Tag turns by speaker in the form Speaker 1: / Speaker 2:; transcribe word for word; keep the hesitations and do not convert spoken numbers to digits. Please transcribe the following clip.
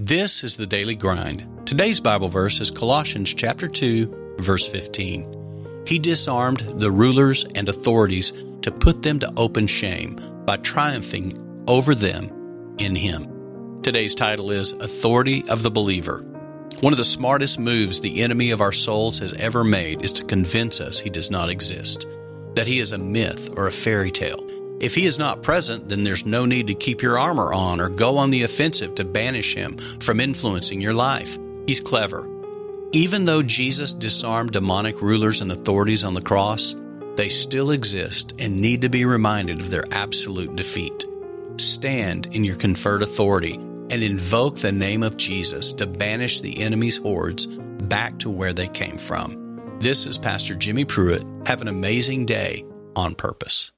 Speaker 1: This is the Daily Grind. Today's Bible verse is Colossians chapter two, verse fifteen. He disarmed the rulers and authorities to put them to open shame by triumphing over them in Him. Today's title is Authority of the Believer. One of the smartest moves the enemy of our souls has ever made is to convince us He does not exist, that He is a myth or a fairy tale. If He is not present, then there's no need to keep your armor on or go on the offensive to banish Him from influencing your life. He's clever. Even though Jesus disarmed demonic rulers and authorities on the cross, they still exist and need to be reminded of their absolute defeat. Stand in your conferred authority and invoke the name of Jesus to banish the enemy's hordes back to where they came from. This is Pastor Jimmy Pruitt. Have an amazing day on purpose.